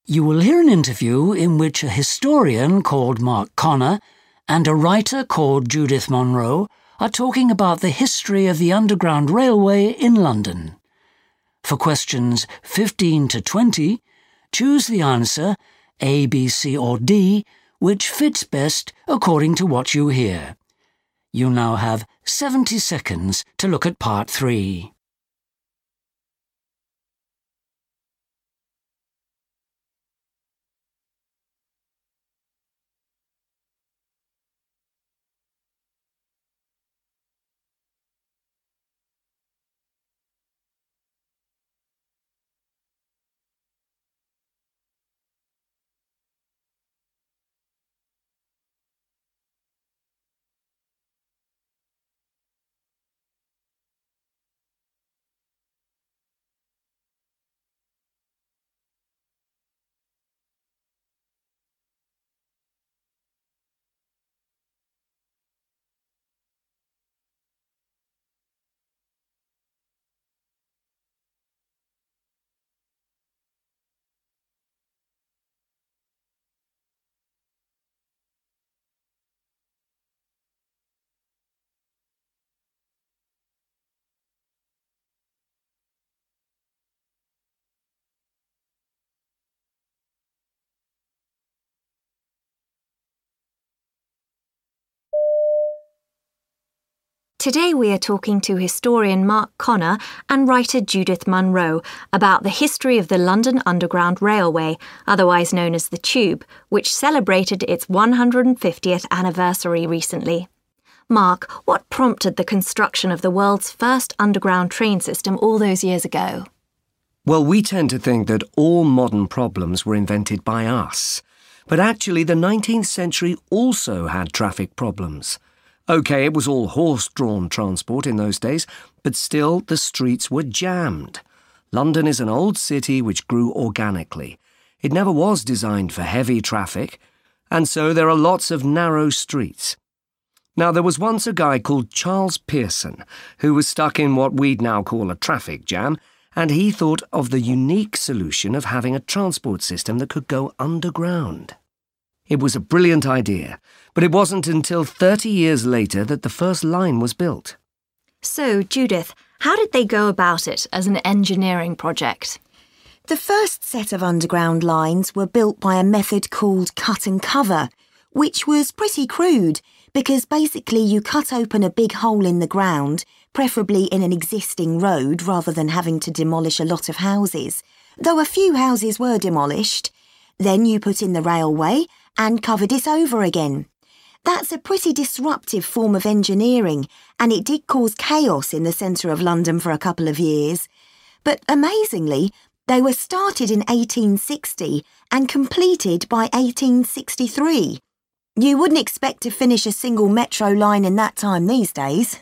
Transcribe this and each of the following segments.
You will hear an interview in which a historian called Mark Connor and a writer called Judith Monroe are talking about the history of the Underground Railway in London. For questions 15 to 20, choose the answer A, B, C or D, which fits best according to what you hear. You now have 70 seconds to look at part 3. Today we are talking to historian Mark Connor and writer Judith Monroe about the history of the London Underground Railway, otherwise known as the Tube, which celebrated its 150th anniversary recently. Mark, what prompted the construction of the world's first underground train system all those years ago? Well, we tend to think that all modern problems were invented by us. But actually, the 19th century also had traffic problems. OK, it was all horse-drawn transport in those days, but still the streets were jammed. London is an old city which grew organically. It never was designed for heavy traffic, and so there are lots of narrow streets. Now, there was once a guy called Charles Pearson who was stuck in what we'd now call a traffic jam, and he thought of the unique solution of having a transport system that could go underground. It was a brilliant idea, but it wasn't until 30 years later that the first line was built. So, Judith, how did they go about it as an engineering project? The first set of underground lines were built by a method called cut and cover, which was pretty crude because basically you cut open a big hole in the ground, preferably in an existing road rather than having to demolish a lot of houses, though a few houses were demolished. Then you put in the railway and covered it over again. That's a pretty disruptive form of engineering, and it did cause chaos in the centre of London for a couple of years. But amazingly, they were started in 1860 and completed by 1863. You wouldn't expect to finish a single metro line in that time these days.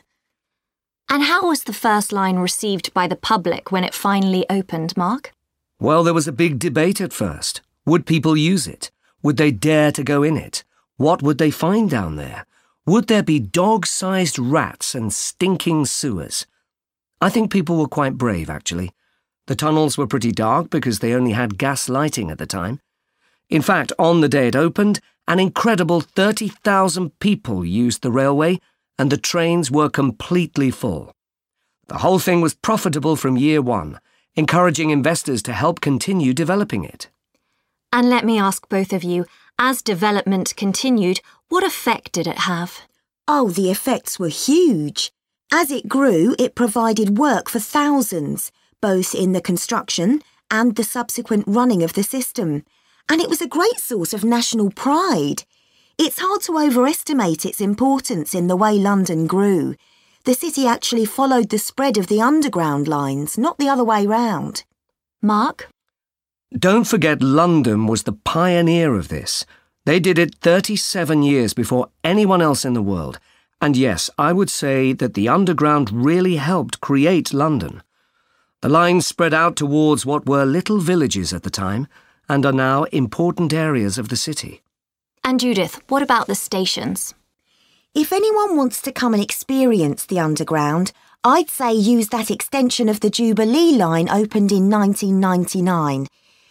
And how was the first line received by the public when it finally opened, Mark? Well, there was a big debate at first. Would people use it? Would they dare to go in it? What would they find down there? Would there be dog-sized rats and stinking sewers? I think people were quite brave, actually. The tunnels were pretty dark because they only had gas lighting at the time. In fact, on the day it opened, an incredible 30,000 people used the railway, and the trains were completely full. The whole thing was profitable from year one, encouraging investors to help continue developing it. And let me ask both of you, as development continued, what effect did it have? Oh, the effects were huge. As it grew, it provided work for thousands, both in the construction and the subsequent running of the system. And it was a great source of national pride. It's hard to overestimate its importance in the way London grew. The city actually followed the spread of the underground lines, not the other way round. Mark? Don't forget London was the pioneer of this. They did it 37 years before anyone else in the world. And yes, I would say that the underground really helped create London. The lines spread out towards what were little villages at the time and are now important areas of the city. And Judith, what about the stations? If anyone wants to come and experience the underground, I'd say use that extension of the Jubilee line opened in 1999.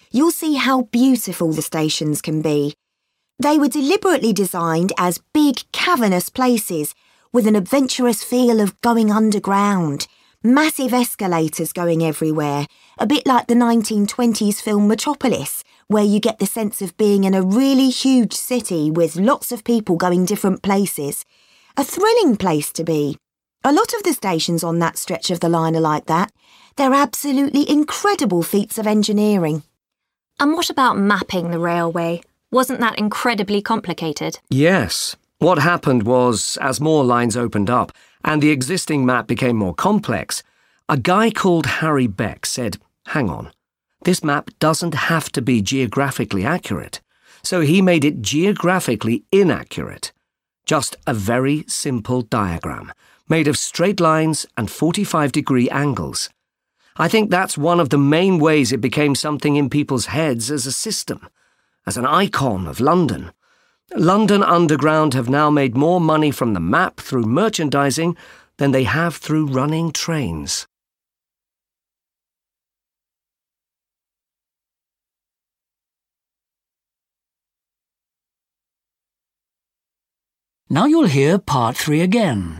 you'll see how beautiful the stations can be. They were deliberately designed as big, cavernous places with an adventurous feel of going underground. Massive escalators going everywhere, a bit like the 1920s film Metropolis, where you get the sense of being in a really huge city with lots of people going different places. A thrilling place to be. A lot of the stations on that stretch of the line are like that. They're absolutely incredible feats of engineering. And what about mapping the railway? Wasn't that incredibly complicated? Yes. What happened was, as more lines opened up and the existing map became more complex, a guy called Harry Beck said, "Hang on, this map doesn't have to be geographically accurate." So he made it geographically inaccurate. Just a very simple diagram, made of straight lines and 45-degree angles. I think that's one of the main ways it became something in people's heads as a system, as an icon of London. London Underground have now made more money from the map through merchandising than they have through running trains. Now you'll hear part 3 again.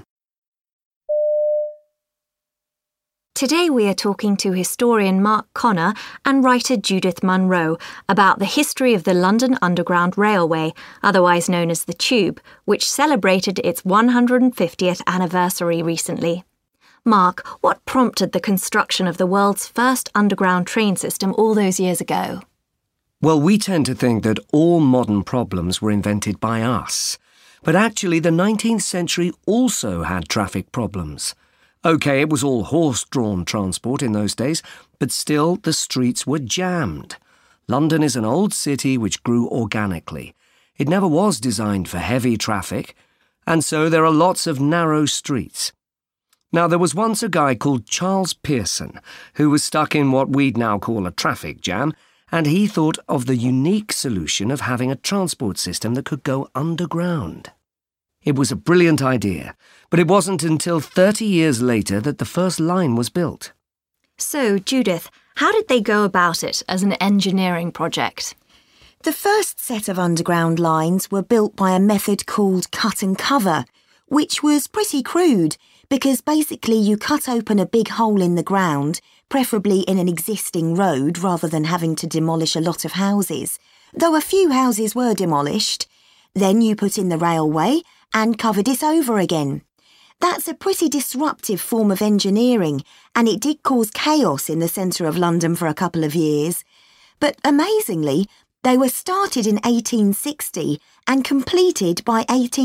Today we are talking to historian Mark Connor and writer Judith Munro about the history of the London Underground Railway, otherwise known as the Tube, which celebrated its 150th anniversary recently. Mark, what prompted the construction of the world's first underground train system all those years ago? Well, we tend to think that all modern problems were invented by us. But actually, the 19th century also had traffic problems. OK, it was all horse-drawn transport in those days, but still the streets were jammed. London is an old city which grew organically. It never was designed for heavy traffic, and so there are lots of narrow streets. Now, there was once a guy called Charles Pearson who was stuck in what we'd now call a traffic jam, and he thought of the unique solution of having a transport system that could go underground. It was a brilliant idea, but it wasn't until 30 years later that the first line was built. So, Judith, how did they go about it as an engineering project? The first set of underground lines were built by a method called cut and cover, which was pretty crude because basically you cut open a big hole in the ground, preferably in an existing road rather than having to demolish a lot of houses, though a few houses were demolished. Then you put in the railway and covered it over again. That's a pretty disruptive form of engineering, and it did cause chaos in the centre of London for a couple of years. But amazingly, they were started in 1860 and completed by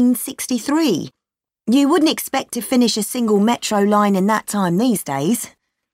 1863. You wouldn't expect to finish a single metro line in that time these days.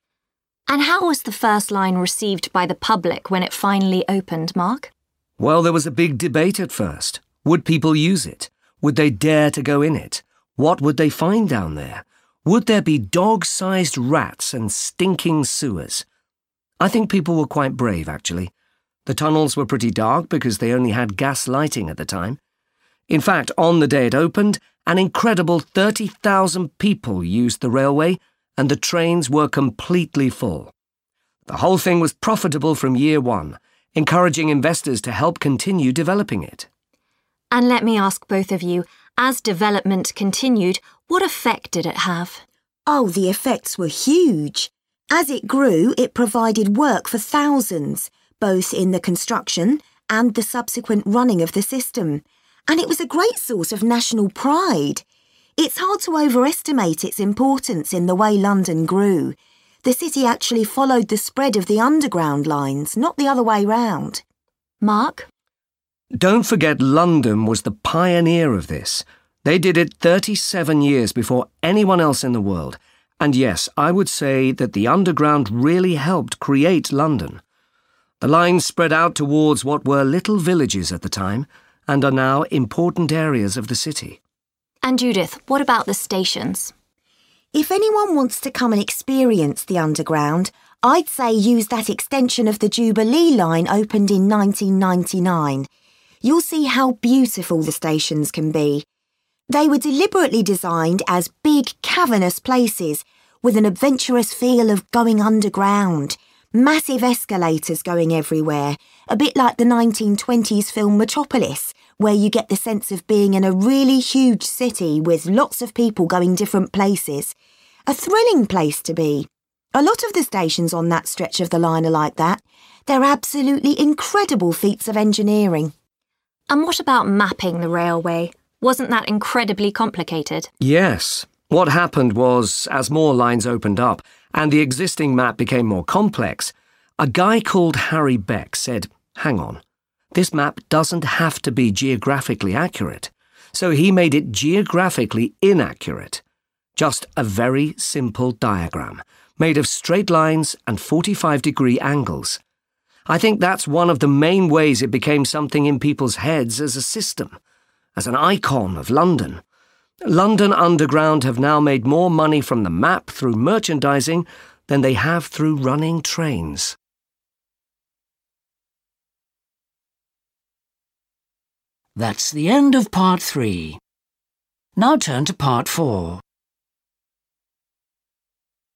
And how was the first line received by the public when it finally opened, Mark? Well, there was a big debate at first. Would people use it? Would they dare to go in it? What would they find down there? Would there be dog-sized rats and stinking sewers? I think people were quite brave, actually. The tunnels were pretty dark because they only had gas lighting at the time. In fact, on the day it opened, an incredible 30,000 people used the railway, and the trains were completely full. The whole thing was profitable from year one, encouraging investors to help continue developing it. And let me ask both of you, as development continued, what effect did it have? Oh, the effects were huge. As it grew, it provided work for thousands, both in the construction and the subsequent running of the system. And it was a great source of national pride. It's hard to overestimate its importance in the way London grew. The city actually followed the spread of the underground lines, not the other way round. Mark? Don't forget London was the pioneer of this. They did it 37 years before anyone else in the world. And yes, I would say that the underground really helped create London. The lines spread out towards what were little villages at the time and are now important areas of the city. And Judith, what about the stations? If anyone wants to come and experience the underground, I'd say use that extension of the Jubilee line opened in 1999. You'll see how beautiful the stations can be. They were deliberately designed as big, cavernous places with an adventurous feel of going underground. Massive escalators going everywhere, a bit like the 1920s film Metropolis, where you get the sense of being in a really huge city with lots of people going different places. A thrilling place to be. A lot of the stations on that stretch of the line are like that. They're absolutely incredible feats of engineering. And what about mapping the railway? Wasn't that incredibly complicated? Yes. What happened was, as more lines opened up and the existing map became more complex, a guy called Harry Beck said, "Hang on, this map doesn't have to be geographically accurate." So he made it geographically inaccurate. Just a very simple diagram, made of straight lines and 45-degree angles. I think that's one of the main ways it became something in people's heads as a system, as an icon of London. London Underground have now made more money from the map through merchandising than they have through running trains. That's the end of part 3. Now turn to part 4.